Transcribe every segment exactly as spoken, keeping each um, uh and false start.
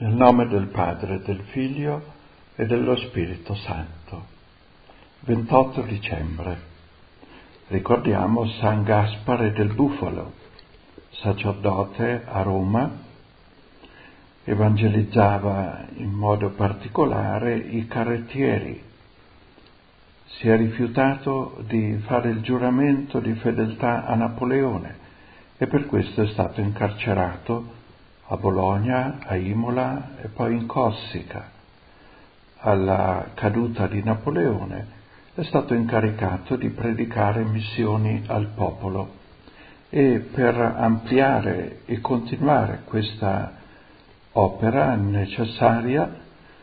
Nel nome del Padre, del Figlio e dello Spirito Santo. ventotto dicembre. Ricordiamo San Gaspare del Bufalo, sacerdote a Roma, evangelizzava in modo particolare i carrettieri. Si è rifiutato di fare il giuramento di fedeltà a Napoleone e per questo è stato incarcerato a Bologna, a Imola e poi in Corsica. Alla caduta di Napoleone è stato incaricato di predicare missioni al popolo e per ampliare e continuare questa opera necessaria,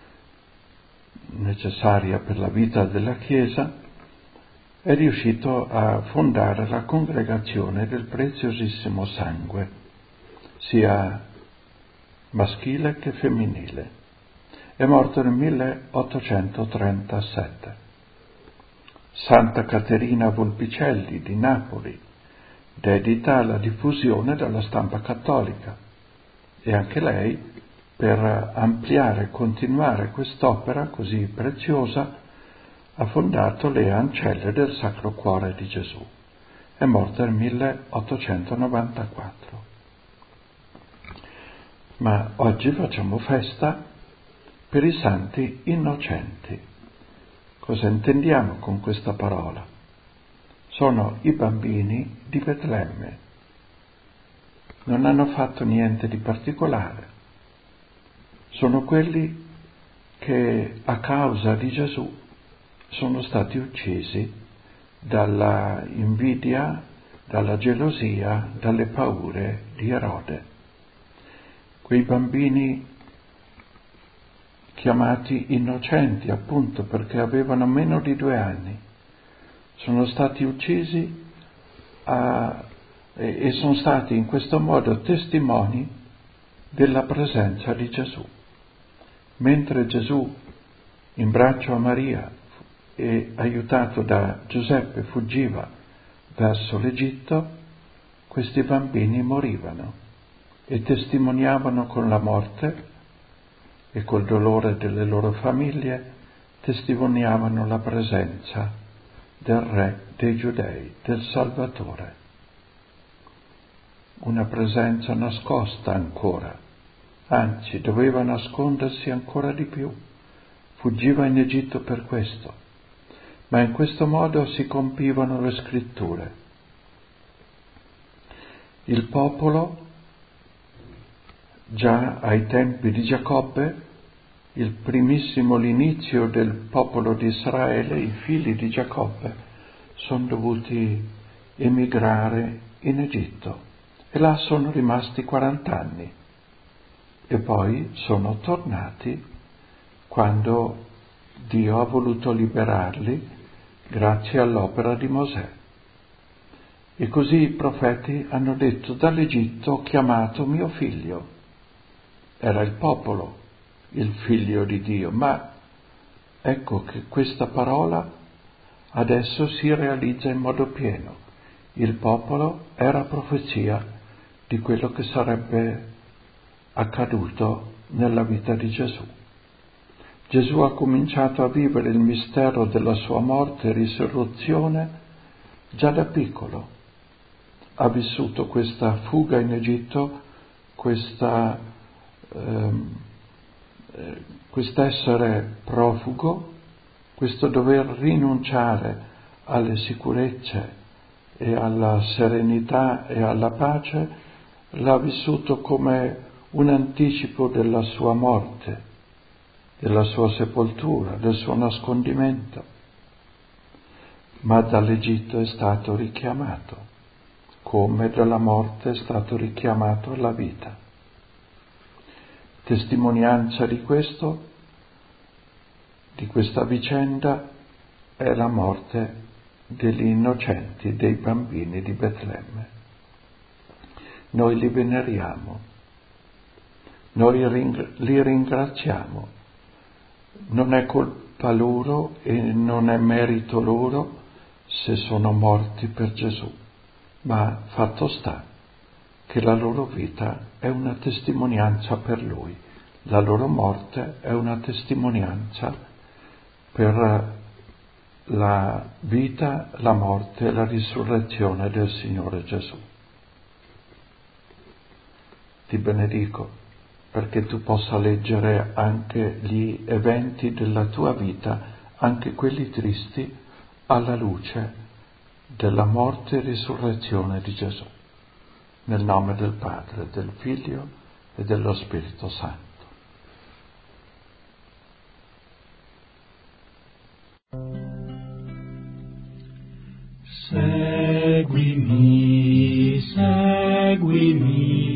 necessaria per la vita della Chiesa, è riuscito a fondare la Congregazione del Preziosissimo Sangue, sia maschile che femminile. È morto nel milleottocentotrentasette. Santa Caterina Volpicelli di Napoli dedita alla diffusione della stampa cattolica e anche lei, per ampliare e continuare quest'opera così preziosa, ha fondato le Ancelle del Sacro Cuore di Gesù. È morta nel milleottocentonovantaquattro. Ma oggi facciamo festa per i santi innocenti. Cosa intendiamo con questa parola? Sono i bambini di Betlemme. Non hanno fatto niente di particolare. Sono quelli che a causa di Gesù sono stati uccisi dalla invidia, dalla gelosia, dalle paure di Erode. Quei bambini chiamati innocenti appunto perché avevano meno di due anni sono stati uccisi a, e, e sono stati in questo modo testimoni della presenza di Gesù. Mentre Gesù, in braccio a Maria e aiutato da Giuseppe, fuggiva verso l'Egitto, questi bambini morivano e testimoniavano con la morte e col dolore delle loro famiglie, testimoniavano la presenza del Re dei Giudei, del Salvatore. Una presenza nascosta ancora, anzi doveva nascondersi ancora di più. Fuggiva in Egitto per questo, ma in questo modo si compivano le scritture. Il popolo, già ai tempi di Giacobbe, il primissimo, l'inizio del popolo di Israele, i figli di Giacobbe, sono dovuti emigrare in Egitto e là sono rimasti quarant'anni e poi sono tornati quando Dio ha voluto liberarli grazie all'opera di Mosè. E così i profeti hanno detto: dall'Egitto ho chiamato mio figlio. Era il popolo, il figlio di Dio, ma ecco che questa parola adesso si realizza in modo pieno. Il popolo era profezia di quello che sarebbe accaduto nella vita di Gesù. Gesù ha cominciato a vivere il mistero della sua morte e risurrezione già da piccolo. Ha vissuto questa fuga in Egitto, questa ehm, eh, quest'essere profugo, questo dover rinunciare alle sicurezze e alla serenità e alla pace, l'ha vissuto come un anticipo della sua morte, della sua sepoltura, del suo nascondimento. Ma dall'Egitto è stato richiamato, come dalla morte è stato richiamato alla vita. Testimonianza di questo, di questa vicenda, è la morte degli innocenti, dei bambini di Betlemme. Noi li veneriamo, noi ring- li ringraziamo. Non è colpa loro e non è merito loro se sono morti per Gesù, ma fatto sta che la loro vita è una testimonianza per Lui, La loro morte è una testimonianza per la vita, la morte e la risurrezione del Signore Gesù. Ti benedico perché tu possa leggere anche gli eventi della tua vita, anche quelli tristi, alla luce della morte e risurrezione di Gesù. Nel nome del Padre, del Figlio e dello Spirito Santo. Seguimi, seguimi,